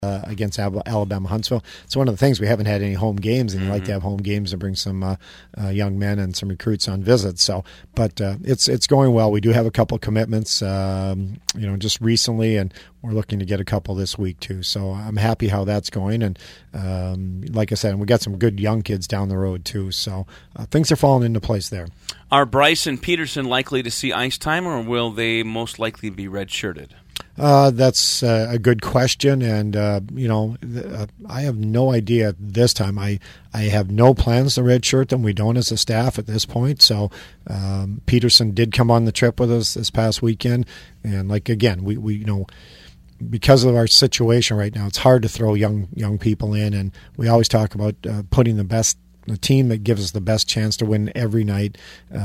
against Alabama Huntsville. It's one of the things, we haven't had any home games, and you like to have home games and bring some young men and some recruits on visits. So, but it's going well. We do have a couple commitments, just recently, and we're looking to get a couple this week too. So I'm happy how that's going, and like I said, we got some good young kids down the road too. So things are falling into place there. Are Bryce and Peterson likely to see ice time, or will they most likely be redshirted? That's a good question, and I have no idea at this time. I have no plans to redshirt them. We don't as a staff at this point. So Peterson did come on the trip with us this past weekend, and again, we because of our situation right now, it's hard to throw young people in, and we always talk about putting the team that gives us the best chance to win every night.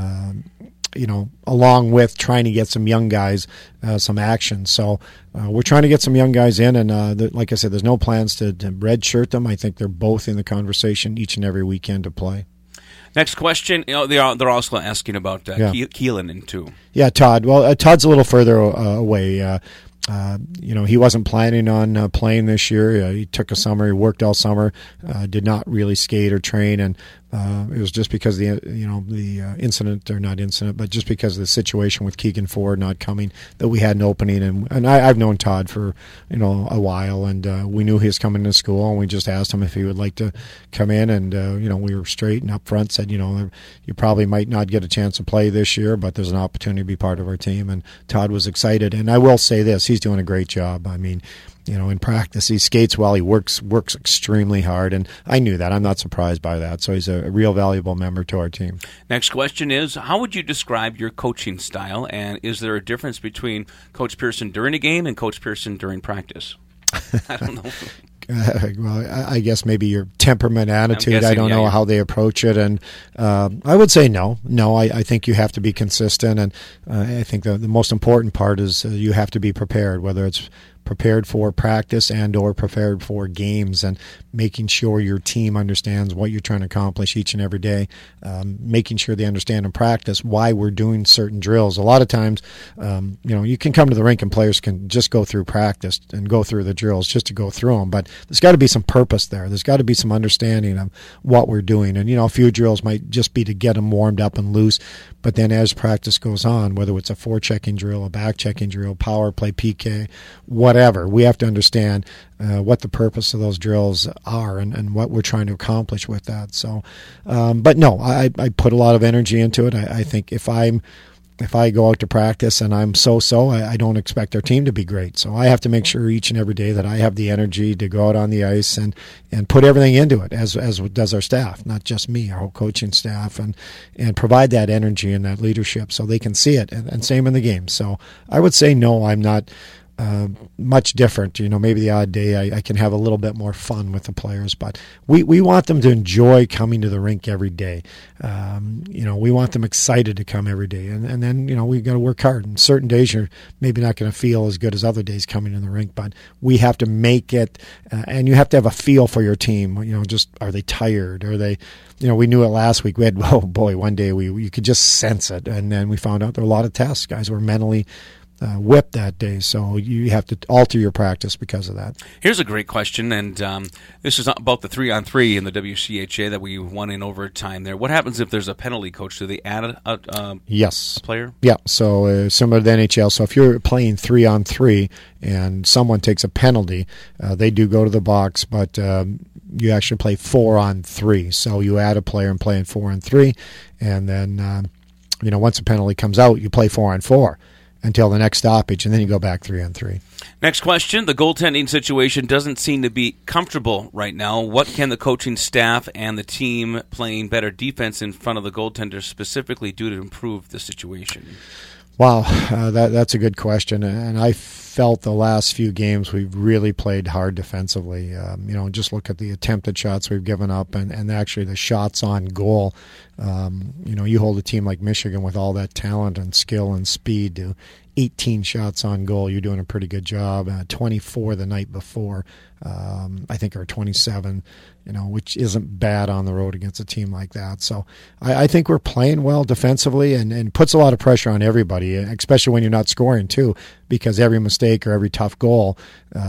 Along with trying to get some young guys some action. So we're trying to get some young guys in, and like I said, there's no plans to redshirt them. I think they're both in the conversation each and every weekend to play. Next question, they're also asking about Keelan and too. Yeah, Todd. Well, Todd's a little further away. He wasn't planning on playing this year. He took a summer. He worked all summer. Did not really skate or train, and it was just because the incident, or not incident, but just because of the situation with Keegan Ford not coming, that we had an opening. And I've known Todd for a while, and we knew he was coming to school, and we just asked him if he would like to come in, and we were straight and up front, said you probably might not get a chance to play this year, but there's an opportunity to be part of our team. And Todd was excited, and I will say this: he's doing a great job. I mean, in practice, he skates well. He works extremely hard, and I knew that. I'm not surprised by that. So he's a real valuable member to our team. Next question is, how would you describe your coaching style, and is there a difference between Coach Pearson during a game and Coach Pearson during practice? I don't know. Well, I guess maybe your temperament, attitude. I don't know how they approach it, and I would say no. I think you have to be consistent, and I think the most important part is you have to be prepared, whether it's prepared for practice and or prepared for games, and making sure your team understands what you're trying to accomplish each and every day, making sure they understand in practice why we're doing certain drills. A lot of times, you can come to the rink and players can just go through practice and go through the drills just to go through them, but there's got to be some purpose there. There's got to be some understanding of what we're doing, and a few drills might just be to get them warmed up and loose, but then as practice goes on, whether it's a forechecking drill, a back-checking drill, power play, PK, whatever, we have to understand what the purpose of those drills are and what we're trying to accomplish with that. So, but no, I put a lot of energy into it. I think if I go out to practice and I'm so-so, I don't expect our team to be great. So I have to make sure each and every day that I have the energy to go out on the ice and put everything into it, as does our staff, not just me, our whole coaching staff, and provide that energy and that leadership so they can see it, and same in the game. So I would say no, I'm not much different. Maybe the odd day I can have a little bit more fun with the players, but we want them to enjoy coming to the rink every day. We want them excited to come every day, and then we got to work hard. And certain days you're maybe not going to feel as good as other days coming in the rink, but we have to make it, and you have to have a feel for your team. Just are they tired? Are they? We knew it last week. We had, one day you could just sense it, and then we found out there were a lot of tests. Guys were mentally whipped that day, so you have to alter your practice because of that. Here's a great question, and this is about the 3-on-3 in the WCHA that we won in overtime there. What happens if there's a penalty, Coach? Do they add a player? Yeah, so similar to the NHL. So if you're playing 3-on-3 and someone takes a penalty, they do go to the box, but you actually play 4-on-3. So you add a player and play in 4-on-3, and then once a penalty comes out, you play 4-on-4. Until the next stoppage, and then you go back 3-on-3. Next question. The goaltending situation doesn't seem to be comfortable right now. What can the coaching staff and the team playing better defense in front of the goaltender specifically do to improve the situation? Wow, that's a good question, and I felt the last few games we've really played hard defensively. Just look at the attempted shots we've given up, and actually the shots on goal. You hold a team like Michigan with all that talent and skill and speed to 18 shots on goal, you're doing a pretty good job. 24 the night before, I think, or 27, which isn't bad on the road against a team like that. So I think we're playing well defensively and puts a lot of pressure on everybody, especially when you're not scoring too, because every mistake or every tough goal,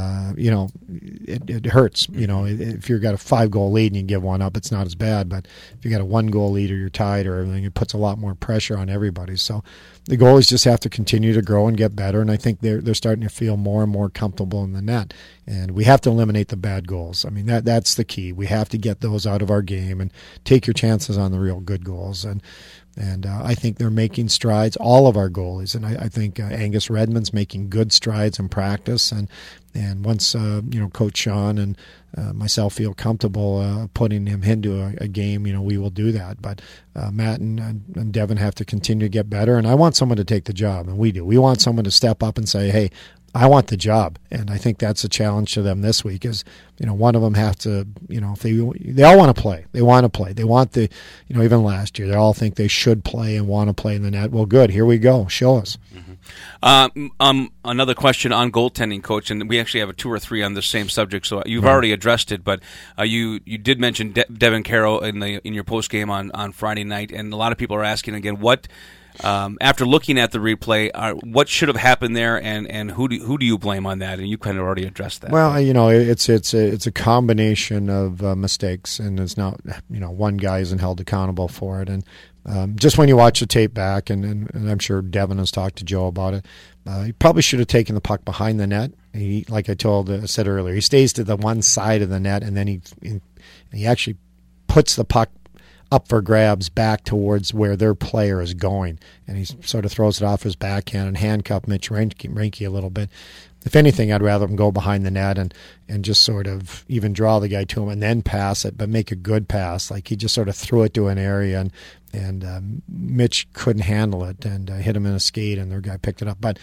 it hurts. If you've got a 5-goal lead and you give one up, it's not as bad. But if you got a 1-goal lead or you're tied or everything, it puts a lot more pressure on everybody. So the goalies just have to continue to grow and get better, and I think they're starting to feel more and more comfortable in the net. And we have to eliminate the bad goals. I mean, that's the key. We have to get those out of our game and take your chances on the real good goals. And I think they're making strides, all of our goalies. And I think Angus Redmond's making good strides in practice. And once Coach Sean and myself feel comfortable putting him into a game, we will do that. But Matt and Devin have to continue to get better. And I want someone to take the job, and we do. We want someone to step up and say, hey, I want the job. And I think that's a challenge to them this week is, one of them has to, if they all want to play. They want to play. They want the, even last year, they all think they should play and want to play in the net. Well, good. Here we go. Show us. Mm-hmm. Another question on goaltending, Coach, and we actually have 2 or 3 on the same subject, so you've already addressed it, but you did mention Devin Carroll in your post game on Friday night, and a lot of people are asking again, what after looking at the replay, what should have happened there, and who do you blame on that? And you kind of already addressed that. Well, it's a combination of mistakes, and it's not one guy isn't held accountable for it. And just when you watch the tape back, and I'm sure Devin has talked to Joe about it, he probably should have taken the puck behind the net. He, like I said earlier, he stays to the one side of the net, and then he actually puts the puck up for grabs back towards where their player is going, and he sort of throws it off his backhand and handcuff Mitch Reinke a little bit. If anything, I'd rather him go behind the net and just sort of even draw the guy to him and then pass it, but make a good pass. Like he just sort of threw it to an area, and Mitch couldn't handle it and hit him in a skate, and their guy picked it up. But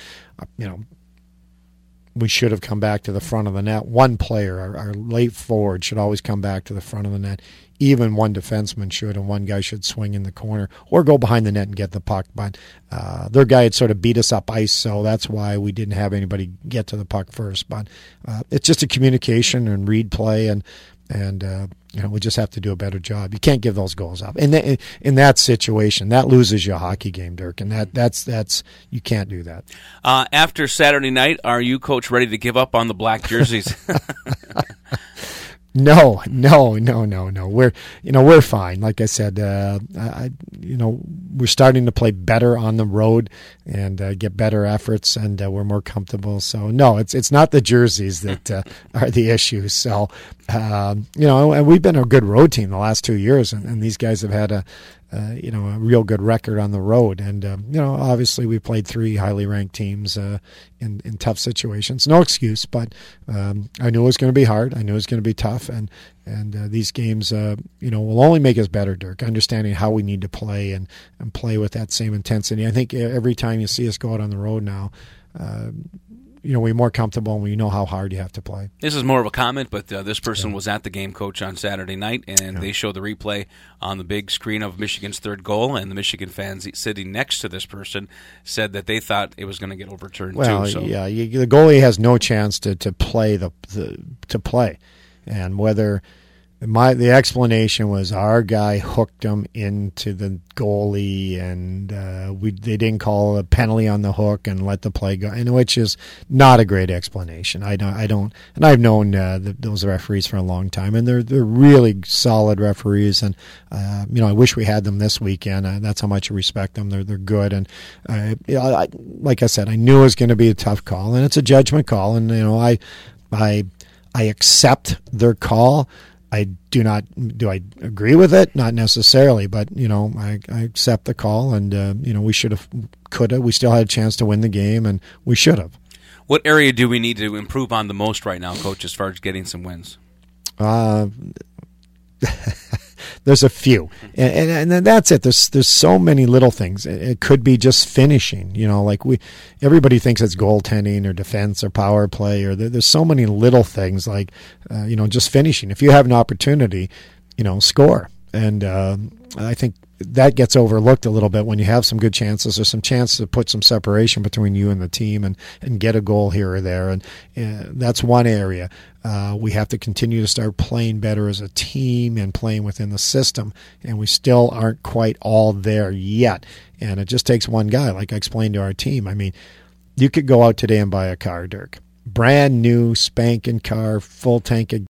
we should have come back to the front of the net. One player, our late forward, should always come back to the front of the net. Even one defenseman should, and one guy should swing in the corner or go behind the net and get the puck. But their guy had sort of beat us up ice, so that's why we didn't have anybody get to the puck first. But it's just a communication and read play, and we just have to do a better job. You can't give those goals up. In that situation, that loses you a hockey game, Dirk, and that's you can't do that. After Saturday night, are you, Coach, ready to give up on the black jerseys? No. We're fine. Like I said, we're starting to play better on the road and get better efforts, and we're more comfortable. So no, it's not the jerseys that are the issue. So and we've been a good road team the last 2 years, and these guys have had a real good record on the road. And, obviously we played 3 highly ranked teams in tough situations. No excuse, but I knew it was going to be hard. I knew it was going to be tough. And these games, will only make us better, Dirk, understanding how we need to play and play with that same intensity. I think every time you see us go out on the road now, we're more comfortable and we know how hard you have to play. This is more of a comment, but this person was at the game, Coach, on Saturday night, and they showed the replay on the big screen of Michigan's third goal, and the Michigan fans sitting next to this person said that they thought it was going to get overturned too. So. Yeah, the goalie has no chance to play to play, and whether the explanation was our guy hooked him into the goalie, and they didn't call a penalty on the hook and let the play go, and which is not a great explanation. I don't, and I've known those referees for a long time, and they're really solid referees, and I wish we had them this weekend. That's how much I respect them. They're good, and like I said, I knew it was going to be a tough call, and it's a judgment call, and I accept their call. Do I agree with it? Not necessarily, but I accept the call, and we could have. We still had a chance to win the game, and we should have. What area do we need to improve on the most right now, Coach, as far as getting some wins? There's a few, and that's it. There's so many little things. It could be just finishing. Everybody thinks it's goaltending or defense or power play, or there's so many little things like just finishing. If you have an opportunity, score. And I think that gets overlooked a little bit when you have some good chances or some chance to put some separation between you and the team and get a goal here or there. And that's one area. We have to continue to start playing better as a team and playing within the system. And we still aren't quite all there yet. And it just takes one guy, like I explained to our team. I mean, you could go out today and buy a car, Dirk. Brand new spanking car, full tank of